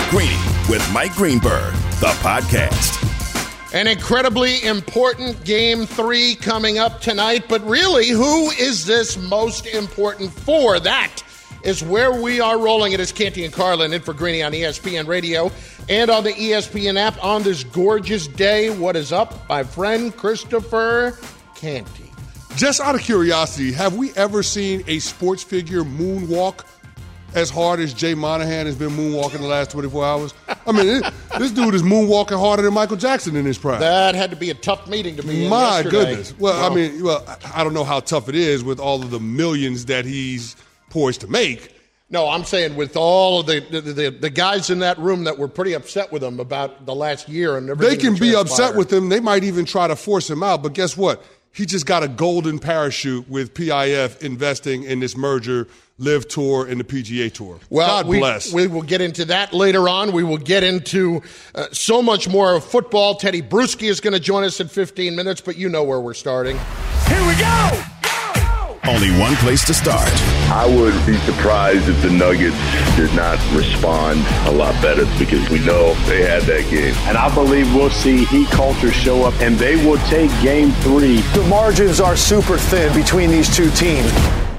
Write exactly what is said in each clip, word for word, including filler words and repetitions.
Greeny with Mike Greenberg, the podcast. An incredibly important game three coming up tonight, but really, who is this most important for? That is where we are rolling. It is Canty and Carlin in for Greeny on E S P N Radio and on the E S P N app on this gorgeous day. What is up, my friend Christopher Canty? Just out of curiosity, have we ever seen a sports figure moonwalk as hard as Jay Monahan has been moonwalking the last twenty-four hours? I mean, it, this dude is moonwalking harder than Michael Jackson in his prime. That had to be a tough meeting to be in My yesterday. goodness. Well, well, I mean, well, I don't know how tough it is with all of the millions that he's poised to make. No, I'm saying with all of the the, the the guys in that room that were pretty upset with him about the last year and everything. They can be transpired. upset with him. They might even try to force him out. But guess what? He just got a golden parachute with P I F investing in this merger, Live Tour and the P G A Tour. Well, God we, bless. We will get into that later on. We will get into uh, so much more of football. Teddy Bruschi is going to join us in fifteen minutes, but you know where we're starting. Here we go! Only one place to start. I would be surprised if the Nuggets did not respond a lot better because we know they had that game. And I believe we'll see Heat culture show up, and they will take game three. The margins are super thin between these two teams.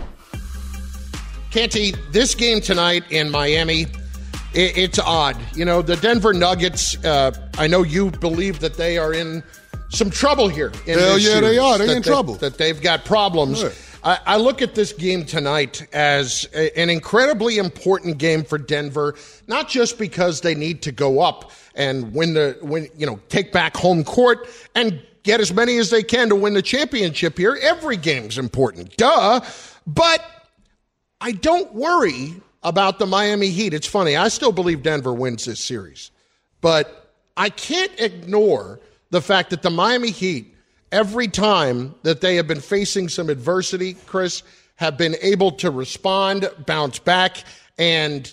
Canty, this game tonight in Miami, it, it's odd. You know, the Denver Nuggets, uh, I know you believe that they are in some trouble here. In Hell this yeah, series, they are. They're that in they, trouble. That they've got problems. Right. I, I look at this game tonight as a, an incredibly important game for Denver, not just because they need to go up and win the, win, you know, take back home court and get as many as they can to win the championship here. Every game's important. Duh. But I don't worry about the Miami Heat. It's funny. I still believe Denver wins this series. But I can't ignore the fact that the Miami Heat, every time that they have been facing some adversity, Chris, have been able to respond, bounce back, and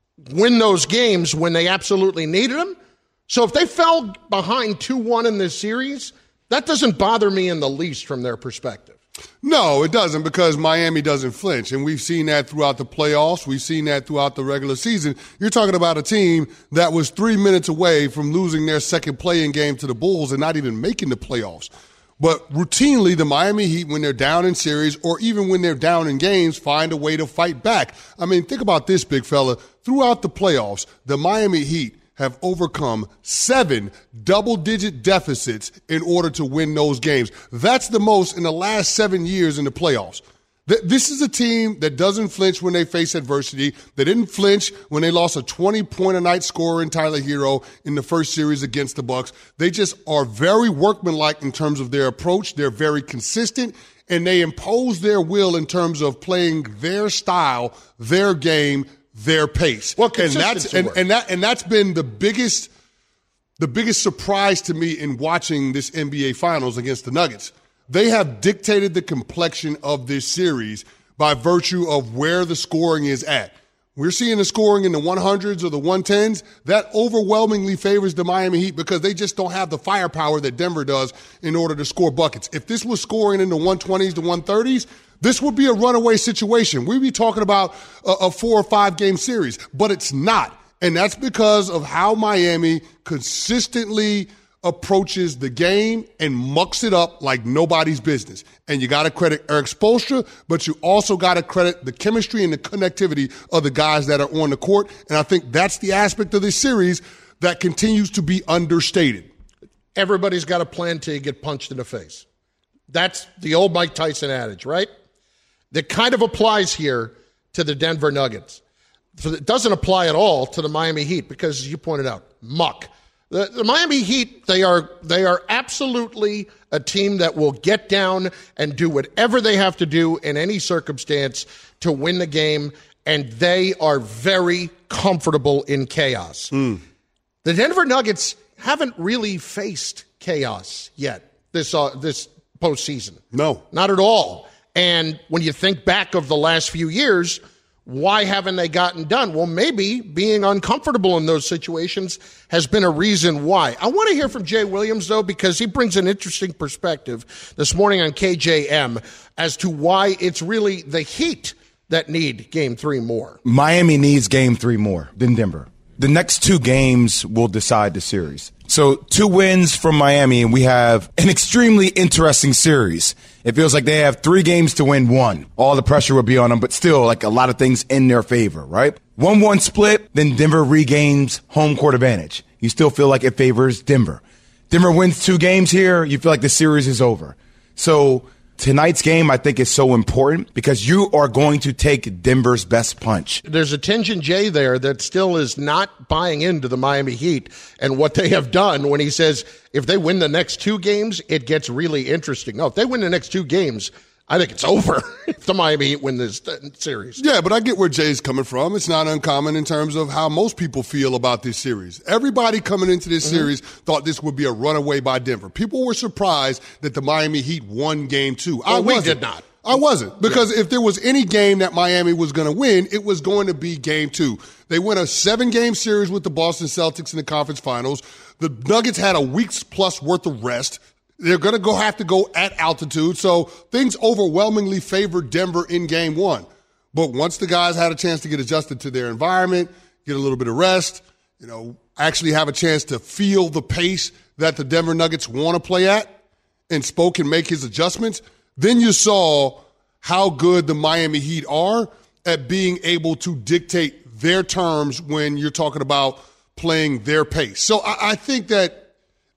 win those games when they absolutely needed them. So if they fell behind two one in this series, that doesn't bother me in the least from their perspective. No, it doesn't, because Miami doesn't flinch, and we've seen that throughout the playoffs. We've seen that throughout the regular season. You're talking about a team that was three minutes away from losing their second play-in game to the Bulls and not even making the playoffs. But routinely, the Miami Heat, when they're down in series or even when they're down in games, find a way to fight back. I mean, think about this, big fella. Throughout the playoffs, the Miami Heat have overcome seven double-digit deficits in order to win those games. That's the most in the last seven years in the playoffs. This is a team that doesn't flinch when they face adversity. They didn't flinch when they lost a twenty-point-a-night scorer in Tyler Hero in the first series against the Bucks. They just are very workmanlike in terms of their approach. They're very consistent, and they impose their will in terms of playing their style, their game, their pace. Well, and that's and, and that and that's been the biggest the biggest surprise to me in watching this N B A Finals against the Nuggets. They have dictated the complexion of this series by virtue of where the scoring is at. We're seeing the scoring in the one hundreds or the one tens. That overwhelmingly favors the Miami Heat because they just don't have the firepower that Denver does in order to score buckets. If this was scoring in the one twenties to one thirties, this would be a runaway situation. We'd be talking about a, a four or five game series, but it's not. And that's because of how Miami consistently approaches the game and mucks it up like nobody's business. And you got to credit Erik Spoelstra, but you also got to credit the chemistry and the connectivity of the guys that are on the court. And I think that's the aspect of this series that continues to be understated. Everybody's got a plan till you get punched in the face. That's the old Mike Tyson adage, right? That kind of applies here to the Denver Nuggets. So it doesn't apply at all to the Miami Heat because, as you pointed out, muck. The, the Miami Heat, they are they are absolutely a team that will get down and do whatever they have to do in any circumstance to win the game, and they are very comfortable in chaos. Mm. The Denver Nuggets haven't really faced chaos yet this uh, this postseason. No. Not at all. And when you think back of the last few years, why haven't they gotten done? Well, maybe being uncomfortable in those situations has been a reason why. I want to hear from Jay Williams, though, because he brings an interesting perspective this morning on K J M as to why it's really the Heat that need game three more. Miami needs game three more than Denver. the next two games will decide the series. So two wins from Miami, and we have an extremely interesting series. It feels like they have three games to win one. All the pressure will be on them, but still, like, a lot of things in their favor, right? one one split, then Denver regains home court advantage. You still feel like it favors Denver. Denver wins two games here, you feel like the series is over. So tonight's game, I think, is so important because you are going to take Denver's best punch. There's a Tingen J there that still is not buying into the Miami Heat and what they have done when he says if they win the next two games, it gets really interesting. No, if they win the next two games, I think it's over if the Miami Heat win this series. Yeah, but I get where Jay's coming from. It's not uncommon in terms of how most people feel about this series. Everybody coming into this mm-hmm. series thought this would be a runaway by Denver. People were surprised that the Miami Heat won game two. Well, I we did not. I wasn't, because yeah. if there was any game that Miami was going to win, it was going to be game two. They win a seven-game series with the Boston Celtics in the conference finals. The Nuggets had a week's plus worth of rest. They're going to go have to go at altitude, so things overwhelmingly favored Denver in game one. But once the guys had a chance to get adjusted to their environment, get a little bit of rest, you know, actually have a chance to feel the pace that the Denver Nuggets want to play at, and Spo can make his adjustments, then you saw how good the Miami Heat are at being able to dictate their terms when you're talking about playing their pace. So I, I think that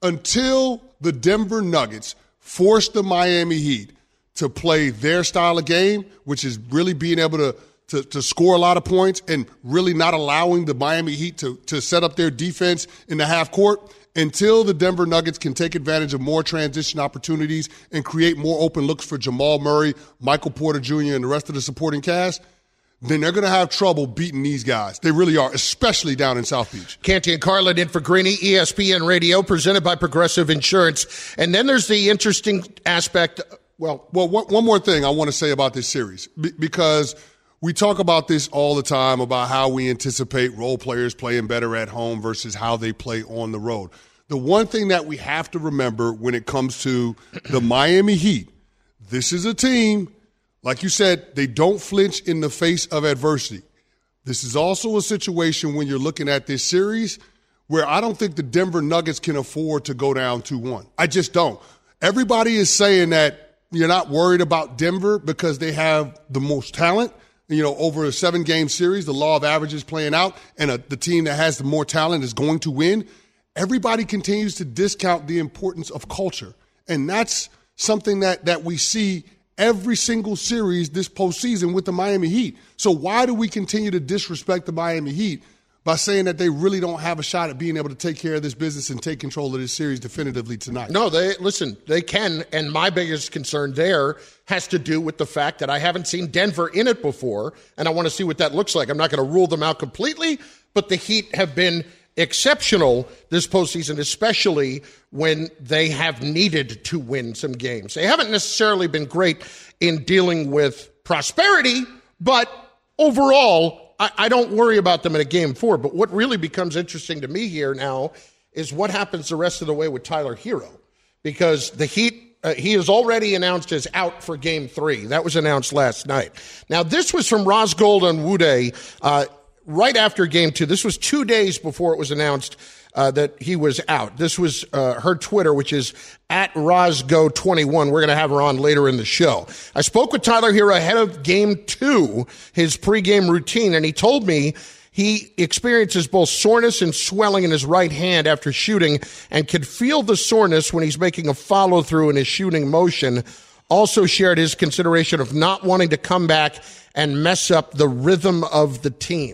until the Denver Nuggets force the Miami Heat to play their style of game, which is really being able to, to, to score a lot of points and really not allowing the Miami Heat to, to set up their defense in the half court, until the Denver Nuggets can take advantage of more transition opportunities and create more open looks for Jamal Murray, Michael Porter Junior, and the rest of the supporting cast, then they're going to have trouble beating these guys. They really are, especially down in South Beach. Canty and Carlin in for Greeny, E S P N Radio, presented by Progressive Insurance. And then there's the interesting aspect. Well, well, one, one more thing I want to say about this series, b- because we talk about this all the time about how we anticipate role players playing better at home versus how they play on the road. The one thing that we have to remember when it comes to the Miami Heat, this is a team, like you said, they don't flinch in the face of adversity. This is also a situation when you're looking at this series where I don't think the Denver Nuggets can afford to go down two one. I just don't. Everybody is saying that you're not worried about Denver because they have the most talent. You know, over a seven-game series, the law of averages playing out, and a, the team that has the more talent is going to win. Everybody continues to discount the importance of culture, and that's something that, that we see every single series this postseason with the Miami Heat. So why do we continue to disrespect the Miami Heat by saying that they really don't have a shot at being able to take care of this business and take control of this series definitively tonight? No, they listen, they can, and my biggest concern there has to do with the fact that I haven't seen Denver in it before, and I want to see what that looks like. I'm not going to rule them out completely, but the Heat have been exceptional this postseason, especially when they have needed to win some games. They haven't necessarily been great in dealing with prosperity, but overall, I, I don't worry about them in a game four. But what really becomes interesting to me here now is what happens the rest of the way with Tyler Hero, because the Heat, uh, he is already announced as out for game three. That was announced last night. Now, this was from Ros Gold-Onwude, uh, right after game two. This was two days before it was announced uh, that he was out. This was uh, her Twitter, which is at Rosgo twenty-one. We're going to have her on later in the show. I spoke with Tyler Hero ahead of game two, his pregame routine, and he told me he experiences both soreness and swelling in his right hand after shooting and can feel the soreness when he's making a follow-through in his shooting motion. Also shared his consideration of not wanting to come back and mess up the rhythm of the team.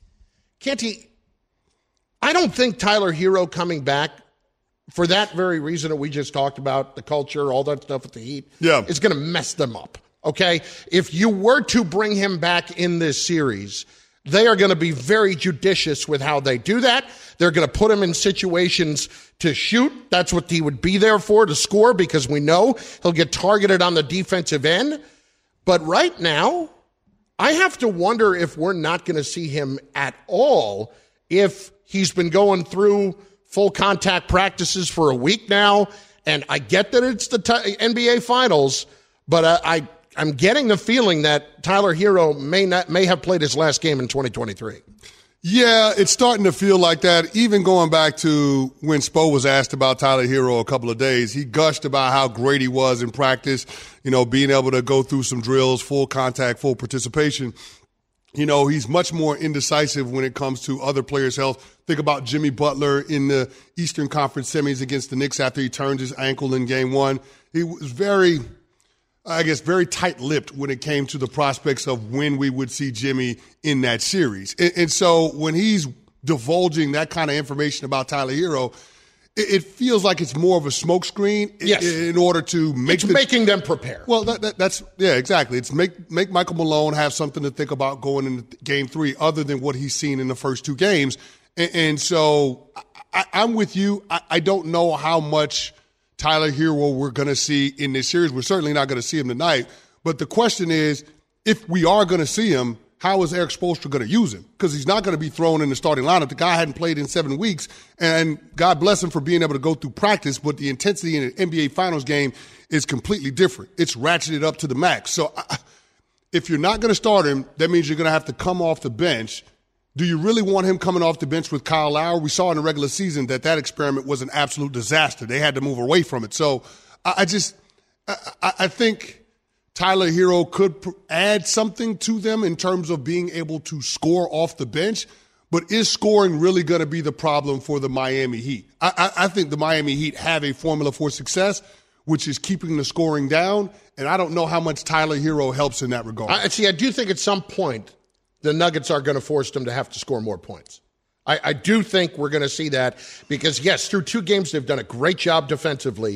Canty, I don't think Tyler Hero coming back for that very reason that we just talked about, the culture, all that stuff with the Heat, yeah. is going to mess them up, okay? If you were to bring him back in this series, they are going to be very judicious with how they do that. They're going to put him in situations to shoot. That's what he would be there for, to score, because we know he'll get targeted on the defensive end. But right now, I have to wonder if we're not going to see him at all if he's been going through full contact practices for a week now. And I get that it's the t- N B A Finals, but uh, I, I'm getting the feeling that Tyler Hero may not may have played his last game in twenty twenty-three. Yeah, it's starting to feel like that. Even going back to when Spo was asked about Tyler Herro a couple of days, he gushed about how great he was in practice, you know, being able to go through some drills, full contact, full participation. You know, he's much more indecisive when it comes to other players' health. Think about Jimmy Butler in the Eastern Conference semis against the Knicks after he turned his ankle in game one. He was very, I guess, very tight-lipped when it came to the prospects of when we would see Jimmy in that series. And, and so when he's divulging that kind of information about Tyler Herro, it feels like it's more of a smokescreen yes. in, in order to make it's the, making them prepare. Well, that, that, that's yeah, exactly. It's make make Michael Malone have something to think about going into game three, other than what he's seen in the first two games. And, and so I, I'm with you. I, I don't know how much Tyler Herro we're going to see in this series. We're certainly not going to see him tonight. But the question is, if we are going to see him, how is Eric Spoelstra going to use him? Because he's not going to be thrown in the starting lineup. The guy hadn't played in seven weeks, and God bless him for being able to go through practice, but the intensity in an N B A Finals game is completely different. It's ratcheted up to the max. So I, if you're not going to start him, that means you're going to have to come off the bench. Do you really want him coming off the bench with Kyle Lowry? We saw in the regular season that that experiment was an absolute disaster. They had to move away from it. So I, I just I, I think – Tyler Herro could pr- add something to them in terms of being able to score off the bench, but is scoring really going to be the problem for the Miami Heat? I, I, I think the Miami Heat have a formula for success, which is keeping the scoring down, and I don't know how much Tyler Herro helps in that regard. I, see, I do think at some point the Nuggets are going to force them to have to score more points. I, I do think we're going to see that because, yes, through two games they've done a great job defensively.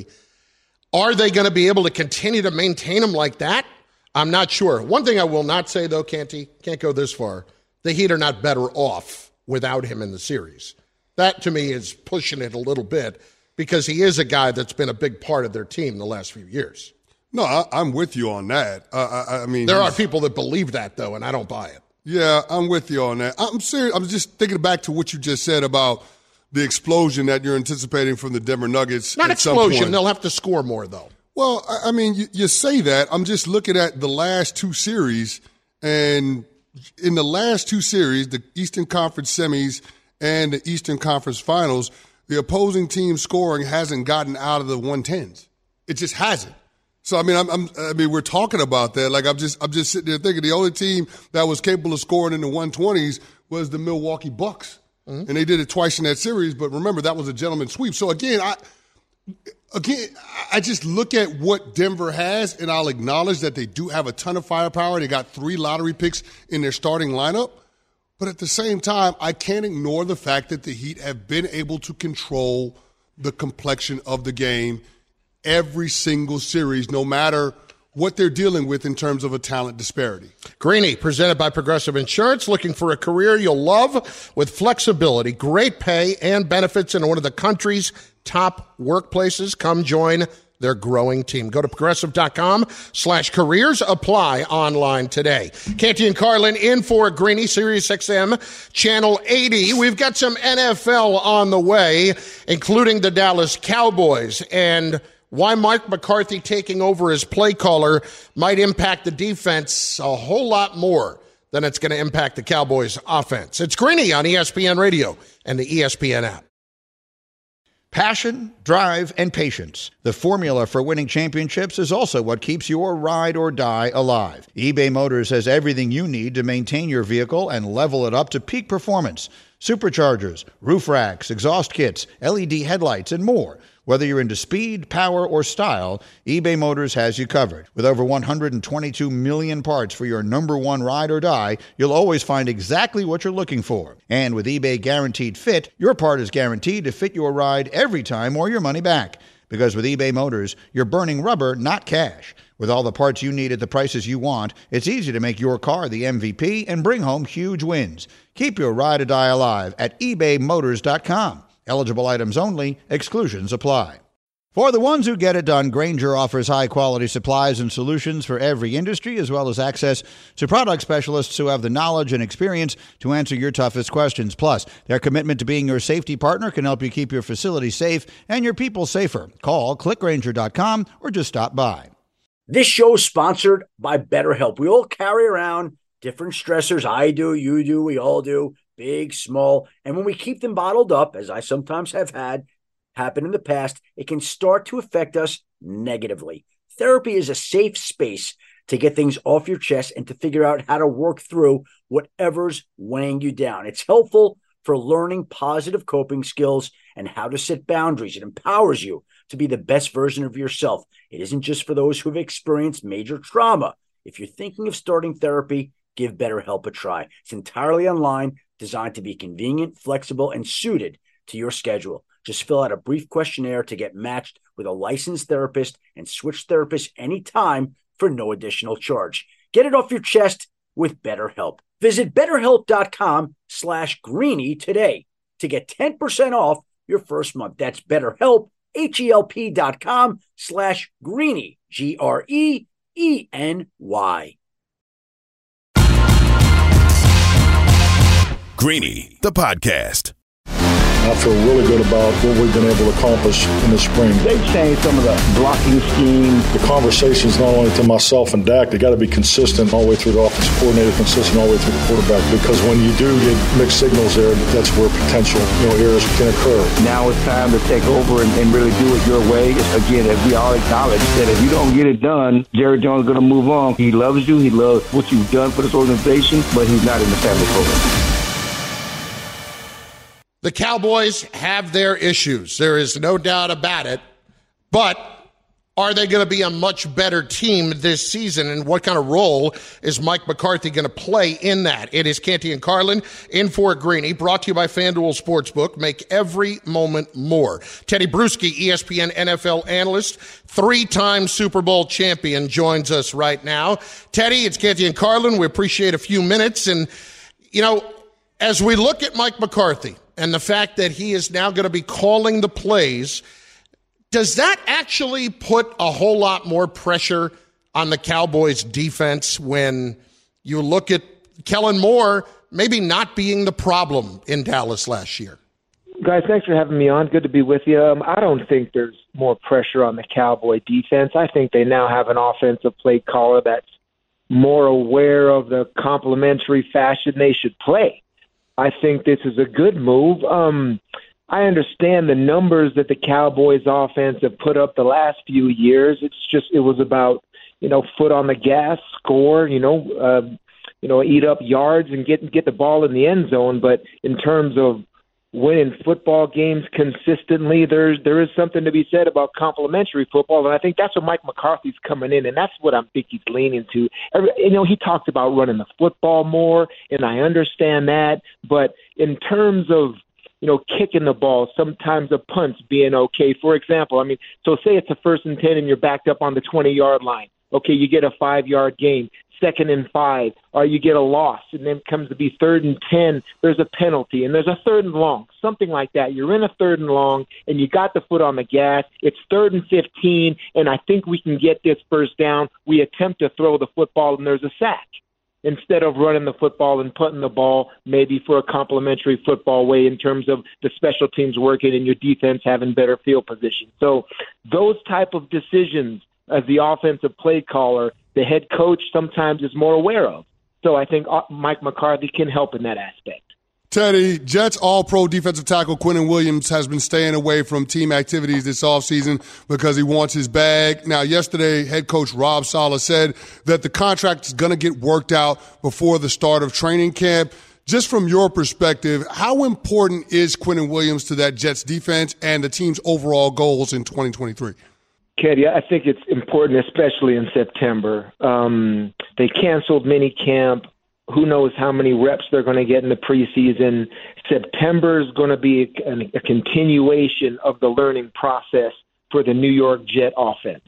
Are they going to be able to continue to maintain them like that? I'm not sure. One thing I will not say, though, Canty, can't go this far, the Heat are not better off without him in the series. That, to me, is pushing it a little bit because he is a guy that's been a big part of their team the last few years. No, I, I'm with you on that. Uh, I, I mean, there are people that believe that, though, and I don't buy it. Yeah, I'm with you on that. I'm serious. I'm just thinking back to what you just said about the explosion that you're anticipating from the Denver Nuggets. Not at explosion. Some point. They'll have to score more, though. Well, I mean, you, you say that. I'm just looking at the last two series, and in the last two series, the Eastern Conference semis and the Eastern Conference finals, the opposing team scoring hasn't gotten out of the one tens. It just hasn't. So I mean, I'm, I'm, I mean, we're talking about that. Like I'm just, I'm just sitting there thinking the only team that was capable of scoring in the one twenties was the Milwaukee Bucks. Mm-hmm. And they did it twice in that series, but remember, that was a gentleman's sweep. So again, I again, I just look at what Denver has, and I'll acknowledge that they do have a ton of firepower. They got three lottery picks in their starting lineup. But at the same time, I can't ignore the fact that the Heat have been able to control the complexion of the game every single series, no matter what they're dealing with in terms of a talent disparity. Greeny, presented by Progressive Insurance. Looking for a career you'll love with flexibility, great pay, and benefits in one of the country's top workplaces? Come join their growing team. Go to progressive.com slash careers. Apply online today. Canty and Carlin in for Greeny, Sirius X M, Channel eighty. We've got some N F L on the way, including the Dallas Cowboys, and why Mike McCarthy taking over as play caller might impact the defense a whole lot more than it's going to impact the Cowboys offense. It's Greeny on E S P N Radio and the E S P N app. Passion, drive, and patience. The formula for winning championships is also what keeps your ride or die alive. eBay Motors has everything you need to maintain your vehicle and level it up to peak performance. Superchargers, roof racks, exhaust kits, L E D headlights, and more. Whether you're into speed, power, or style, eBay Motors has you covered. With over one hundred twenty-two million parts for your number one ride or die, you'll always find exactly what you're looking for. And with eBay Guaranteed Fit, your part is guaranteed to fit your ride every time or your money back. Because with eBay Motors, you're burning rubber, not cash. With all the parts you need at the prices you want, it's easy to make your car the M V P and bring home huge wins. Keep your ride or die alive at ebay motors dot com. Eligible items only. Exclusions apply. For the ones who get it done, Grainger offers high-quality supplies and solutions for every industry, as well as access to product specialists who have the knowledge and experience to answer your toughest questions. Plus, their commitment to being your safety partner can help you keep your facility safe and your people safer. Call click grainger dot com or just stop by. This show is sponsored by BetterHelp. We all carry around different stressors. I do, you do, we all do. big, small, and when we keep them bottled up, as I sometimes have had happen in the past, it can start to affect us negatively. Therapy is a safe space to get things off your chest and to figure out how to work through whatever's weighing you down. It's helpful for learning positive coping skills and how to set boundaries. It empowers you to be the best version of yourself. It isn't just for those who have experienced major trauma. If you're thinking of starting therapy, give BetterHelp a try. It's entirely online, designed to be convenient, flexible, and suited to your schedule. Just fill out a brief questionnaire to get matched with a licensed therapist and switch therapists anytime for no additional charge. Get it off your chest with BetterHelp. Visit BetterHelp.com slash Greeny today to get ten percent off your first month. That's BetterHelp, H-E-L-P dot com slash Greeny, G R E E N Y. Greeny, the podcast. I feel really good about what we've been able to accomplish in the spring. They've changed some of the blocking schemes. The conversations not only to myself and Dak, they got to be consistent all the way through the offensive coordinator, consistent all the way through the quarterback, because when you do get mixed signals there, that's where potential you know, errors can occur. Now it's time to take over and, and really do it your way. Again, as we all acknowledge that if you don't get it done, Jerry Jones is going to move on. He loves you. He loves what you've done for this organization, but he's not in the family program. The Cowboys have their issues. There is no doubt about it. But are they going to be a much better team this season? And what kind of role is Mike McCarthy going to play in that? It is Canty and Carlin in for Greeny, brought to you by FanDuel Sportsbook. Make every moment more. Teddy Bruschi, E S P N N F L analyst, three-time Super Bowl champion, joins us right now. Teddy, it's Canty and Carlin. We appreciate a few minutes. And, you know, as we look at Mike McCarthy, and the fact that he is now going to be calling the plays, does that actually put a whole lot more pressure on the Cowboys defense when you look at Kellen Moore maybe not being the problem in Dallas last year? Guys, thanks for having me on. Good to be with you. Um, I don't think there's more pressure on the Cowboy defense. I think they now have an offensive play caller that's more aware of the complementary fashion they should play. I think this is a good move. Um, I understand the numbers that the Cowboys offense have put up the last few years. It's just, it was about, you know, foot on the gas, score, you know, uh, you know, eat up yards and get, get the ball in the end zone. But in terms of winning football games consistently, there's, there is something to be said about complementary football. And I think that's what Mike McCarthy's coming in, and that's what I think he's leaning to. Every, you know, he talks about running the football more, and I understand that. But in terms of, you know, kicking the ball, sometimes a punt's being okay. For example, I mean, so say it's a first and ten and you're backed up on the twenty-yard line. Okay, you get a five-yard gain. Second and five, or you get a loss, and then it comes to be third and ten, there's a penalty, and there's a third and long, something like that. You're in a third and long, and you got the foot on the gas. It's third and fifteen, and I think we can get this first down. We attempt to throw the football, and there's a sack. Instead of running the football and putting the ball maybe for a complimentary football way in terms of the special teams working and your defense having better field position. So those type of decisions as the offensive play caller, the head coach sometimes is more aware of. So I think Mike McCarthy can help in that aspect. Teddy, Jets All-Pro defensive tackle Quinnen Williams has been staying away from team activities this offseason because he wants his bag. Now, yesterday, head coach Rob Saleh said that the contract is going to get worked out before the start of training camp. Just from your perspective, how important is Quinnen Williams to that Jets defense and the team's overall goals in twenty twenty-three? Katie, I think it's important, especially in September. Um, they canceled minicamp. Who knows how many reps they're going to get in the preseason. September is going to be a, a continuation of the learning process for the New York Jet offense.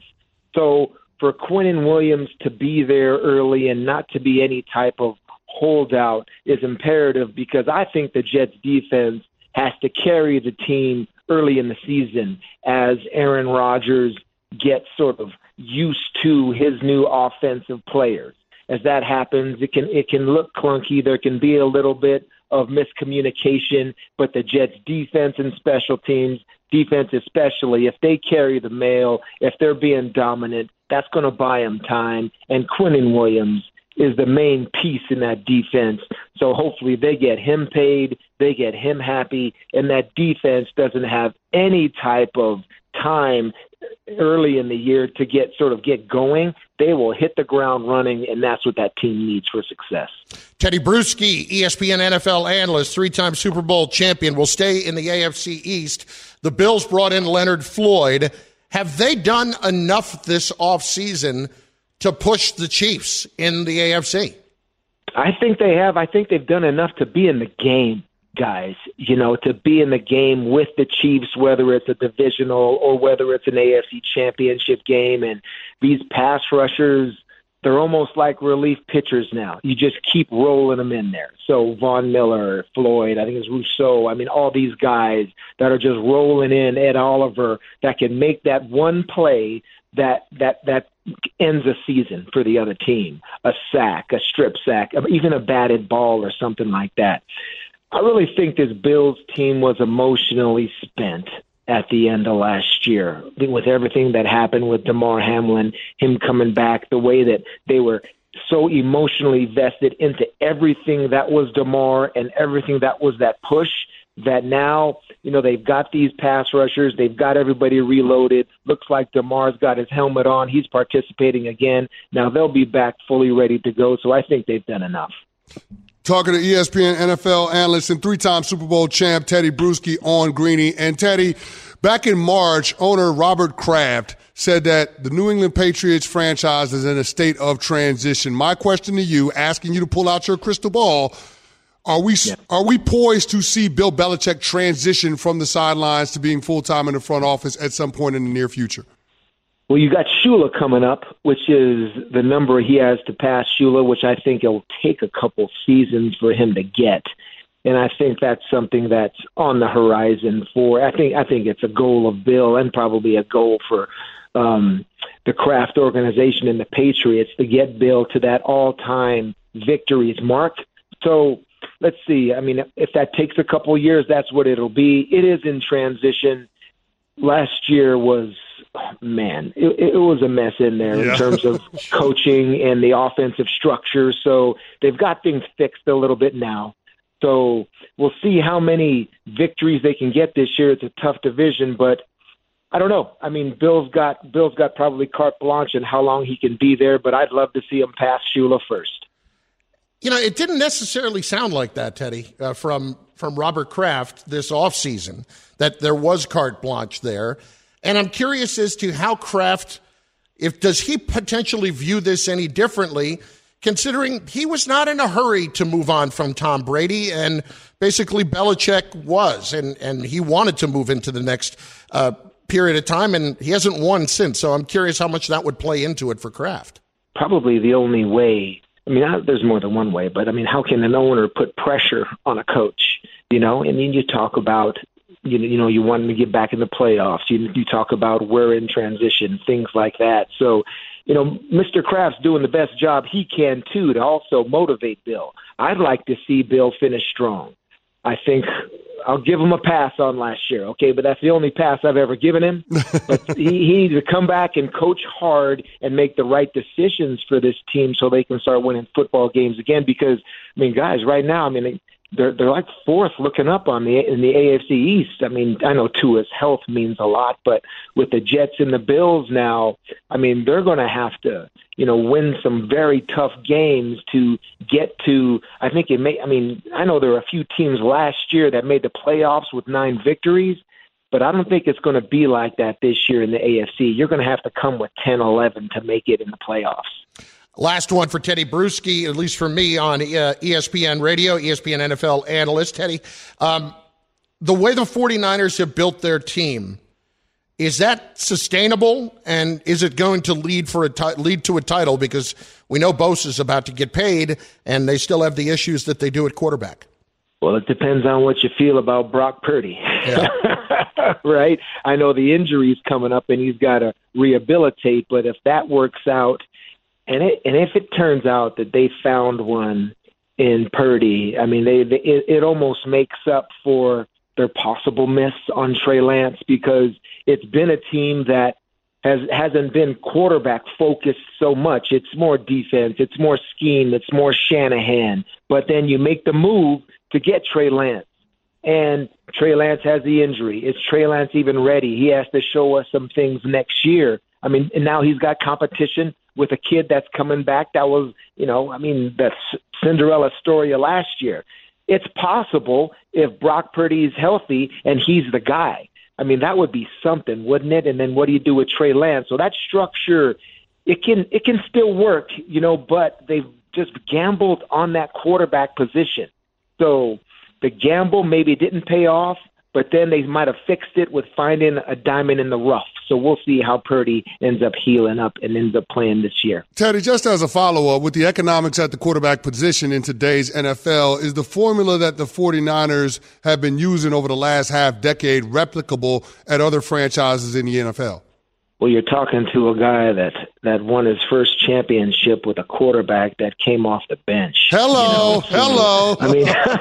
So for Quinnen Williams to be there early and not to be any type of holdout is imperative, because I think the Jets defense has to carry the team early in the season as Aaron Rodgers gets sort of used to his new offensive players. As that happens, it can it can look clunky. There can be a little bit of miscommunication, but the Jets' defense and special teams, defense especially, if they carry the mail, if they're being dominant, that's going to buy them time. And Quinnen Williams is the main piece in that defense. So hopefully they get him paid, they get him happy, and that defense doesn't have any type of time early in the year to get sort of get going. They will hit the ground running, and that's what that team needs for success. Teddy Bruschi, E S P N N F L analyst, three-time Super Bowl champion, will stay in the A F C East. The Bills brought in Leonard Floyd. Have they done enough this offseason to push the Chiefs in the A F C? I think they have. I think they've done enough to be in the game, guys, you know, to be in the game with the Chiefs, whether it's a divisional or whether it's an A F C championship game. And these pass rushers, they're almost like relief pitchers now. You just keep rolling them in there. So Von Miller, Floyd, I think it's Rousseau. I mean, all these guys that are just rolling in, Ed Oliver, that can make that one play that that that ends a season for the other team, a sack, a strip sack, even a batted ball or something like that. I really think this Bills team was emotionally spent at the end of last year with everything that happened with Damar Hamlin, him coming back, the way that they were so emotionally vested into everything that was Damar and everything that was that push, that now, you know, they've got these pass rushers, they've got everybody reloaded. Looks like Damar's got his helmet on. He's participating again. Now they'll be back fully ready to go, so I think they've done enough. Talking to E S P N N F L analyst and three-time Super Bowl champ Teddy Bruschi on Greeny. And Teddy, back in March, owner Robert Kraft said that the New England Patriots franchise is in a state of transition. My question to you, asking you to pull out your crystal ball, are we yeah. are we poised to see Bill Belichick transition from the sidelines to being full-time in the front office at some point in the near future? Well, you got Shula coming up, which is the number he has to pass Shula, which I think it'll take a couple seasons for him to get. And I think that's something that's on the horizon for, I think I think it's a goal of Bill and probably a goal for um, the Kraft organization and the Patriots to get Bill to that all-time victories mark. So let's see. I mean, if that takes a couple of years, that's what it'll be. It is in transition. Last year was, oh, man, it, it was a mess in there yeah. in terms of coaching and the offensive structure. So they've got things fixed a little bit now. So we'll see how many victories they can get this year. It's a tough division, but I don't know. I mean, Bill's got Bill's got probably carte blanche and how long he can be there, but I'd love to see him pass Shula first. You know, it didn't necessarily sound like that, Teddy, uh, from from Robert Kraft this offseason, that there was carte blanche there. And I'm curious as to how Kraft, if does he potentially view this any differently, considering he was not in a hurry to move on from Tom Brady, and basically Belichick was, and, and he wanted to move into the next uh, period of time, and he hasn't won since. So I'm curious how much that would play into it for Kraft. Probably the only way. I mean, there's more than one way, but I mean, how can an owner put pressure on a coach? You know, and then you talk about, you know, you know, you want him to get back in the playoffs. You, you talk about we're in transition, things like that. So, you know, Mister Kraft's doing the best job he can, too, to also motivate Bill. I'd like to see Bill finish strong. I think I'll give him a pass on last year, okay, but that's the only pass I've ever given him. But he, he needs to come back and coach hard and make the right decisions for this team so they can start winning football games again. Because, I mean, guys, right now, I mean, they're they're like fourth looking up on the in the A F C East. I mean, I know Tua's health means a lot, but with the Jets and the Bills now, I mean, they're going to have to, you know, win some very tough games to get to. I think it may. I mean, I know there were a few teams last year that made the playoffs with nine victories, but I don't think it's going to be like that this year in the A F C. You're going to have to come with ten, eleven to make it in the playoffs. Last one for Teddy Bruschi, at least for me, on uh, E S P N Radio, E S P N N F L analyst. Teddy, um, the way the 49ers have built their team, is that sustainable, and is it going to lead for a t- lead to a title? Because we know Bosa is about to get paid, and they still have the issues that they do at quarterback. Well, it depends on what you feel about Brock Purdy, yeah. Right? I know the injury's coming up, and he's got to rehabilitate, but if that works out, And it, and if it turns out that they found one in Purdy, I mean, they, they it, it almost makes up for their possible miss on Trey Lance, because it's been a team that has hasn't been quarterback focused so much. It's more defense, it's more scheme, it's more Shanahan. But then you make the move to get Trey Lance, and Trey Lance has the injury. Is Trey Lance even ready? He has to show us some things next year. I mean, and now he's got competition with a kid that's coming back. That was, you know, I mean, the Cinderella story of last year. It's possible if Brock Purdy is healthy and he's the guy. I mean, that would be something, wouldn't it? And then what do you do with Trey Lance? So that structure, it can it can still work, you know, but they've just gambled on that quarterback position. So the gamble maybe didn't pay off, but then they might have fixed it with finding a diamond in the rough. So we'll see how Purdy ends up healing up and ends up playing this year. Teddy, just as a follow-up, with the economics at the quarterback position in today's N F L, is the formula that the 49ers have been using over the last half decade replicable at other franchises in the N F L? Well, you're talking to a guy that, that won his first championship with a quarterback that came off the bench. Hello, you know? hello. I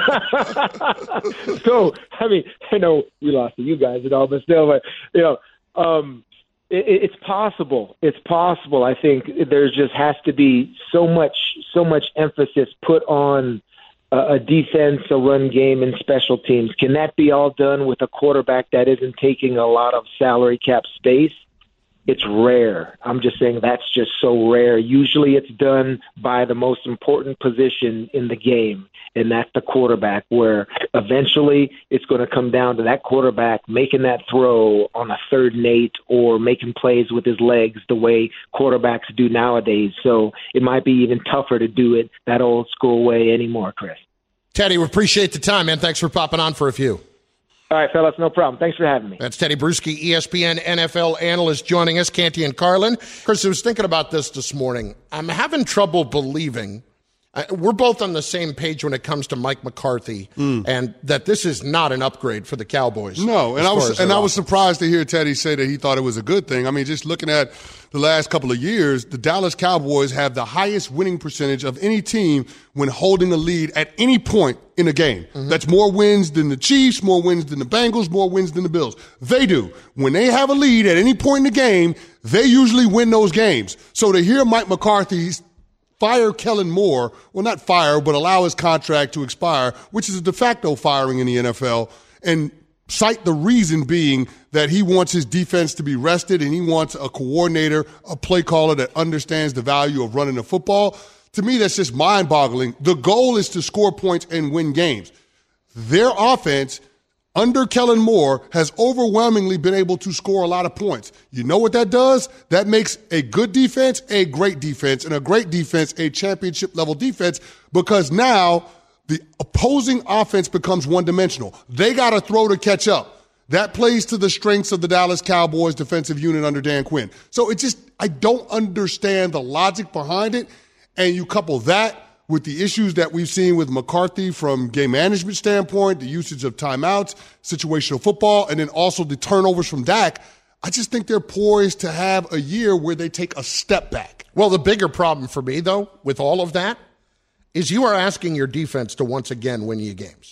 mean, so, I mean, I know we lost to you guys and all, but still, but, you know, um, it, it's possible. It's possible. I think there just has to be so much, so much emphasis put on a, a defense, a run game, and special teams. Can that be all done with a quarterback that isn't taking a lot of salary cap space? It's rare. I'm just saying that's just so rare. Usually it's done by the most important position in the game, and that's the quarterback, where eventually it's going to come down to that quarterback making that throw on a third and eight or making plays with his legs the way quarterbacks do nowadays. So it might be even tougher to do it that old school way anymore, Chris. Teddy, we appreciate the time, man. Thanks for popping on for a few. All right, fellas, no problem. Thanks for having me. That's Teddy Bruschi, E S P N N F L analyst, joining us, Canty and Carlin. Chris, I was thinking about this this morning. I'm having trouble believing. Uh, we're both on the same page when it comes to Mike McCarthy, mm. and that this is not an upgrade for the Cowboys. No, and I was and I was surprised to hear Teddy say that he thought it was a good thing. I mean, just looking at the last couple of years, the Dallas Cowboys have the highest winning percentage of any team when holding a lead at any point in a game. Mm-hmm. That's more wins than the Chiefs, more wins than the Bengals, more wins than the Bills. They do. When they have a lead at any point in the game, they usually win those games. So to hear Mike McCarthy fire Kellen Moore, well, not fire, but allow his contract to expire, which is a de facto firing in the N F L, and cite the reason being that he wants his defense to be rested and he wants a coordinator, a play caller that understands the value of running the football. To me, that's just mind-boggling. The goal is to score points and win games. Their offense, under Kellen Moore, has overwhelmingly been able to score a lot of points. You know what that does? That makes a good defense a great defense, and a great defense a championship-level defense, because now the opposing offense becomes one-dimensional. They got to throw to catch up. That plays to the strengths of the Dallas Cowboys defensive unit under Dan Quinn. So it just, I don't understand the logic behind it. And you couple that with the issues that we've seen with McCarthy from game management standpoint, the usage of timeouts, situational football, and then also the turnovers from Dak. I just think they're poised to have a year where they take a step back. Well, the bigger problem for me, though, with all of that, is you are asking your defense to once again win you games.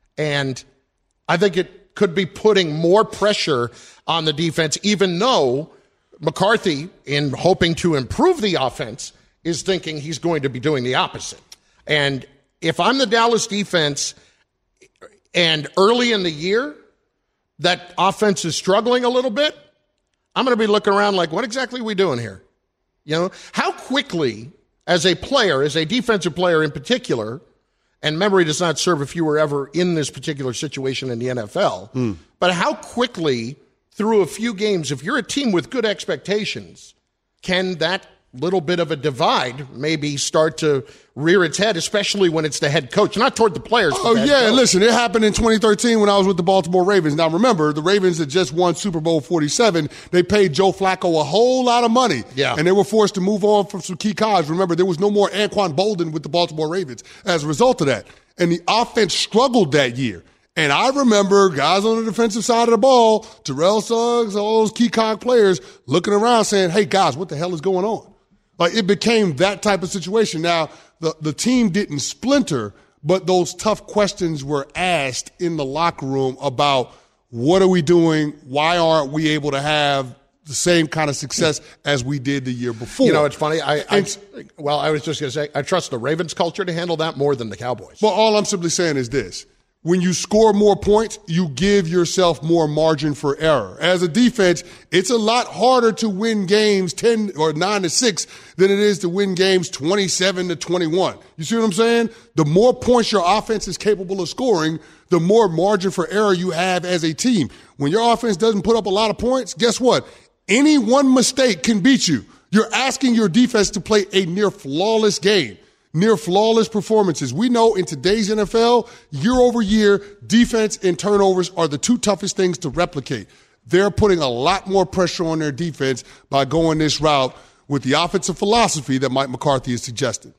And I think it could be putting more pressure on the defense, even though McCarthy, in hoping to improve the offense, is thinking he's going to be doing the opposite. And if I'm the Dallas defense and early in the year that offense is struggling a little bit, I'm going to be looking around like, what exactly are we doing here? You know, how quickly, as a player, as a defensive player in particular, and memory does not serve if you were ever in this particular situation in the N F L, mm. but how quickly through a few games, if you're a team with good expectations, can that little bit of a divide maybe start to rear its head, especially when it's the head coach, not toward the players. Oh, yeah, and listen, it happened in twenty thirteen when I was with the Baltimore Ravens. Now, remember, the Ravens had just won Super Bowl forty-seven. They paid Joe Flacco a whole lot of money, yeah. and they were forced to move on from some key guys. Remember, there was no more Anquan Boldin with the Baltimore Ravens as a result of that, and the offense struggled that year. And I remember guys on the defensive side of the ball, Terrell Suggs, all those key cog players, looking around saying, hey, guys, what the hell is going on? Like, it became that type of situation. Now, the, the team didn't splinter, but those tough questions were asked in the locker room about what are we doing? Why aren't we able to have the same kind of success as we did the year before. You know, it's funny. I, I well, I was just going to say, I trust the Ravens culture to handle that more than the Cowboys. Well, all I'm simply saying is this. When you score more points, you give yourself more margin for error. As a defense, it's a lot harder to win games ten or nine to six than it is to win games twenty-seven to twenty-one. You see what I'm saying? The more points your offense is capable of scoring, the more margin for error you have as a team. When your offense doesn't put up a lot of points, guess what? Any one mistake can beat you. You're asking your defense to play a near flawless game. Near flawless performances. We know in today's N F L, year over year, defense and turnovers are the two toughest things to replicate. They're putting a lot more pressure on their defense by going this route with the offensive philosophy that Mike McCarthy has suggested.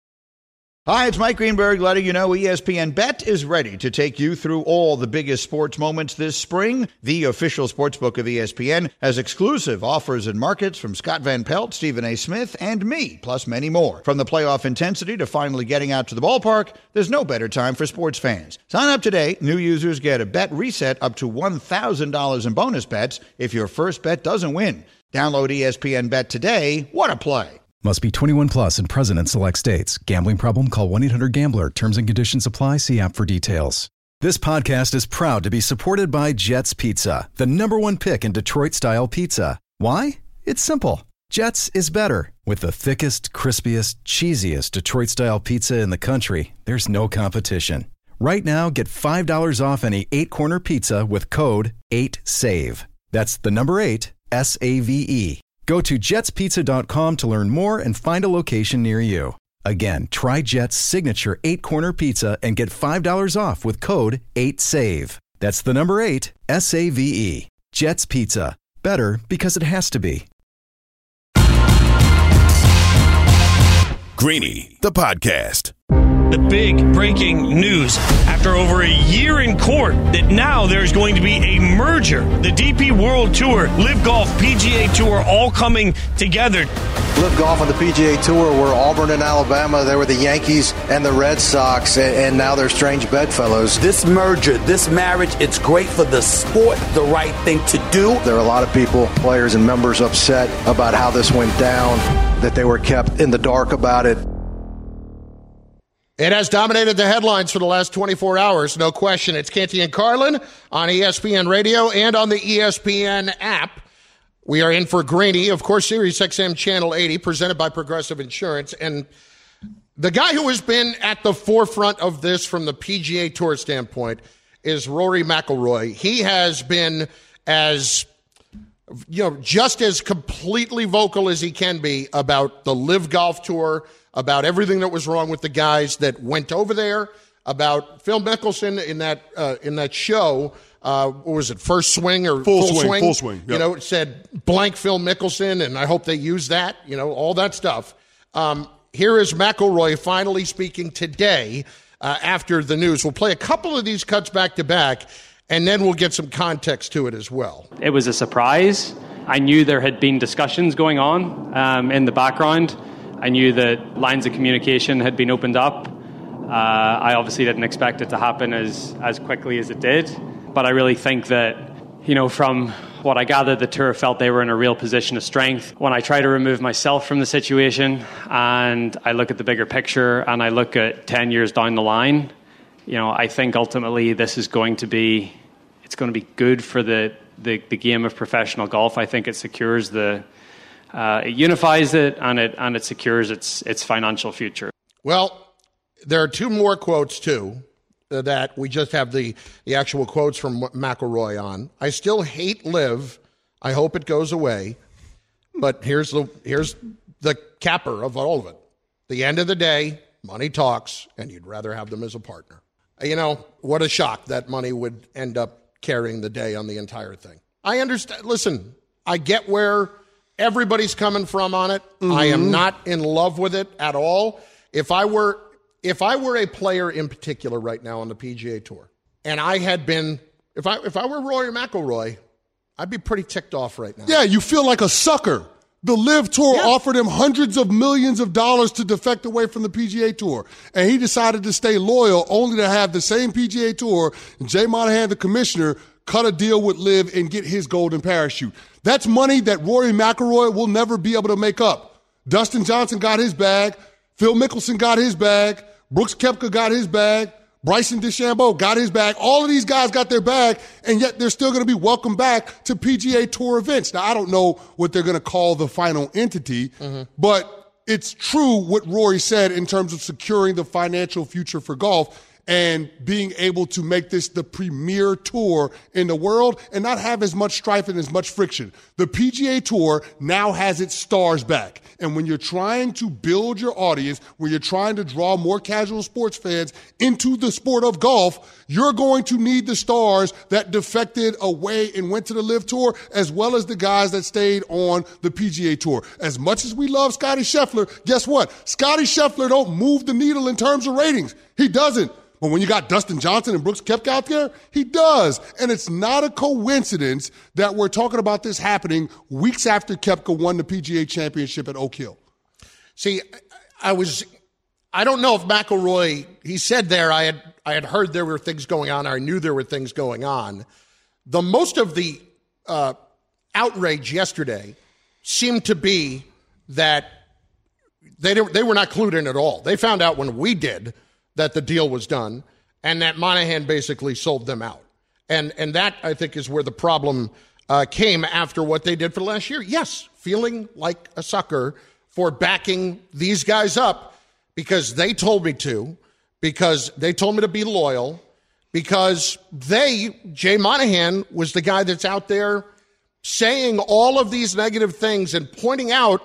Hi, it's Mike Greenberg letting you know E S P N Bet is ready to take you through all the biggest sports moments this spring. The official sportsbook of E S P N has exclusive offers and markets from Scott Van Pelt, Stephen A. Smith, and me, plus many more. From the playoff intensity to finally getting out to the ballpark, there's no better time for sports fans. Sign up today. New users get a bet reset up to one thousand dollars in bonus bets if your first bet doesn't win. Download E S P N Bet today. What a play. Must be twenty-one plus and present in select states. Gambling problem? Call one eight hundred gambler. Terms and conditions apply. See app for details. This podcast is proud to be supported by Jets Pizza, the number one pick in Detroit-style pizza. Why? It's simple. Jets is better. With the thickest, crispiest, cheesiest Detroit-style pizza in the country, there's no competition. Right now, get five dollars off any eight-corner pizza with code eight save. That's the number eight, S A V E. Go to jets pizza dot com to learn more and find a location near you. Again, try Jet's signature eight-corner pizza and get five dollars off with code eight save. That's the number eight, S A V E. Jet's Pizza. Better because it has to be. Greeny, the podcast. The big breaking news after over a year in court that now there's going to be a merger. The D P World Tour, Live Golf, P G A Tour all coming together. Live Golf on the P G A Tour were Auburn and Alabama. There were the Yankees and the Red Sox, and now they're strange bedfellows. This merger, this marriage, it's great for the sport, the right thing to do. There are a lot of people, players and members, upset about how this went down, that they were kept in the dark about it. It has dominated the headlines for the last twenty-four hours, no question. It's Canty and Carlin on E S P N Radio and on the E S P N app. We are in for Greeny, of course, Sirius X M Channel eighty, presented by Progressive Insurance. And the guy who has been at the forefront of this from the P G A Tour standpoint is Rory McIlroy. He has been as, you know, just as completely vocal as he can be about the Live Golf Tour, about everything that was wrong with the guys that went over there, about Phil Mickelson in that uh, in that show. Uh, what was it, First Swing or Full, Full Swing? Swing? Full Swing. Yep. You know, it said blank Phil Mickelson, and I hope they use that. You know, all that stuff. Um, here is McIlroy finally speaking today uh, after the news. We'll play a couple of these cuts back to back, and then we'll get some context to it as well. It was a surprise. I knew there had been discussions going on um, in the background. I knew that lines of communication had been opened up. Uh, I obviously didn't expect it to happen as, as quickly as it did. But I really think that, you know, from what I gathered, the tour felt they were in a real position of strength. When I try to remove myself from the situation and I look at the bigger picture and I look at ten years down the line, you know, I think ultimately this is going to be, it's going to be good for the, the, the game of professional golf. I think it secures the, uh, it unifies it and it and it secures its its financial future. Well, there are two more quotes too. That we just have the, the actual quotes from McIlroy on. I still hate Live. I hope it goes away. But here's the here's the capper of all of it. The end of the day, money talks, and you'd rather have them as a partner. You know, what a shock that money would end up carrying the day on the entire thing. I understand. Listen, I get where everybody's coming from on it. Mm-hmm. I am not in love with it at all. If I were... If I were a player in particular right now on the P G A Tour, and I had been, if I if I were Rory McIlroy, I'd be pretty ticked off right now. Yeah, you feel like a sucker. The Live Tour yeah. offered him hundreds of millions of dollars to defect away from the P G A Tour, and he decided to stay loyal only to have the same P G A Tour, and Jay Monahan, the commissioner, cut a deal with Liv and get his golden parachute. That's money that Rory McIlroy will never be able to make up. Dustin Johnson got his bag. Phil Mickelson got his bag. Brooks Koepka got his bag. Bryson DeChambeau got his bag. All of these guys got their bag, and yet they're still going to be welcomed back to P G A Tour events. Now, I don't know what they're going to call the final entity, mm-hmm. but it's true what Rory said in terms of securing the financial future for golf and being able to make this the premier tour in the world and not have as much strife and as much friction. The P G A Tour now has its stars back. And when you're trying to build your audience, when you're trying to draw more casual sports fans into the sport of golf, you're going to need the stars that defected away and went to the Live Tour, as well as the guys that stayed on the P G A Tour. As much as we love Scottie Scheffler, guess what? Scottie Scheffler don't move the needle in terms of ratings. He doesn't. But when you got Dustin Johnson and Brooks Koepka out there, he does. And it's not a coincidence that we're talking about this happening weeks after Koepka won the P G A Championship at Oak Hill. See, I was, I don't know if McIlroy, he said there, I had, I had heard there were things going on. I knew there were things going on. The most of the uh, outrage yesterday seemed to be that they, they were not clued in at all. They found out when we did that the deal was done, and that Monahan basically sold them out. And and that, I think, is where the problem uh, came after what they did for last year. Yes, feeling like a sucker for backing these guys up because they told me to, because they told me to be loyal, because they, Jay Monahan, was the guy that's out there saying all of these negative things and pointing out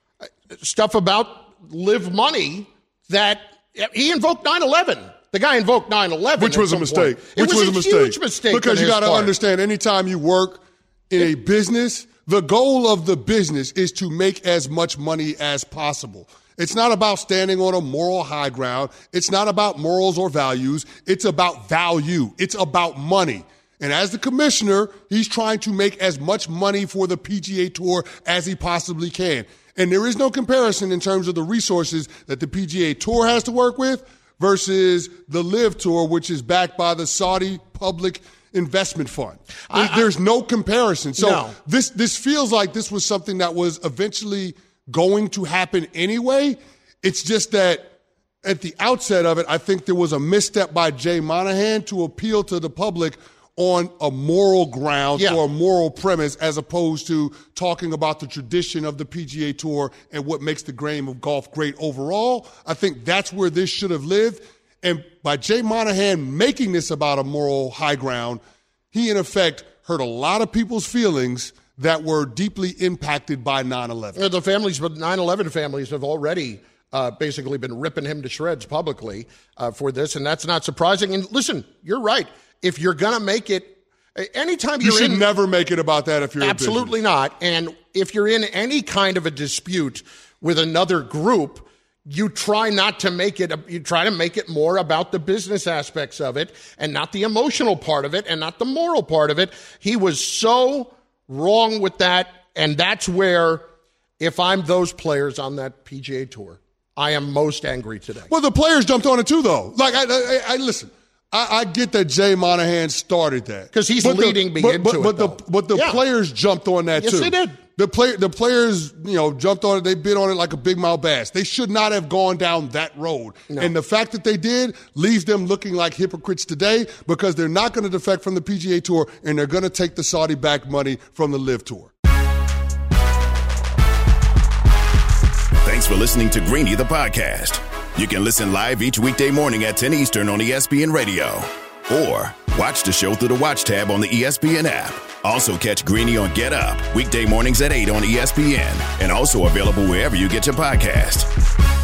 stuff about Live Money that he invoked nine eleven. The guy invoked nine eleven. Which was a mistake. It Which was, was a, a mistake. huge mistake. Because you got to understand, anytime you work in a business, the goal of the business is to make as much money as possible. It's not about standing on a moral high ground. It's not about morals or values. It's about value. It's about money. And as the commissioner, he's trying to make as much money for the P G A Tour as he possibly can. And there is no comparison in terms of the resources that the P G A Tour has to work with versus the Live Tour, which is backed by the Saudi Public Investment Fund. I, There's I, no comparison. So no. this this feels like this was something that was eventually going to happen anyway. It's just that at the outset of it, I think there was a misstep by Jay Monahan to appeal to the public on a moral ground yeah. or a moral premise, as opposed to talking about the tradition of the P G A Tour and what makes the game of golf great overall. I think that's where this should have lived. And by Jay Monahan making this about a moral high ground, he in effect hurt a lot of people's feelings that were deeply impacted by nine eleven. The families, but nine eleven families have already uh, basically been ripping him to shreds publicly uh, for this, and that's not surprising. And listen, you're right. If you're going to make it, anytime you're in... You should in, never make it about that if you're absolutely in not. And if you're in any kind of a dispute with another group, you try not to make it, you try to make it more about the business aspects of it and not the emotional part of it and not the moral part of it. He was so wrong with that. And that's where, if I'm those players on that P G A Tour, I am most angry today. Well, the players jumped on it too, though. Like, I, I, I listen. I, I get that Jay Monahan started that because he's but leading the, me but, into but, it. But though. the but the yeah. players jumped on that yes, too. Yes, they did. The play the players, you know, jumped on it. They bid on it like a big mouth bass. They should not have gone down that road. No. And the fact that they did leaves them looking like hypocrites today because they're not going to defect from the P G A Tour and they're going to take the Saudi backed money from the Live Tour. Thanks for listening to Greeny the podcast. You can listen live each weekday morning at ten Eastern on E S P N Radio. Or watch the show through the Watch tab on the E S P N app. Also catch Greeny on Get Up, weekday mornings at eight on E S P N. And also available wherever you get your podcast.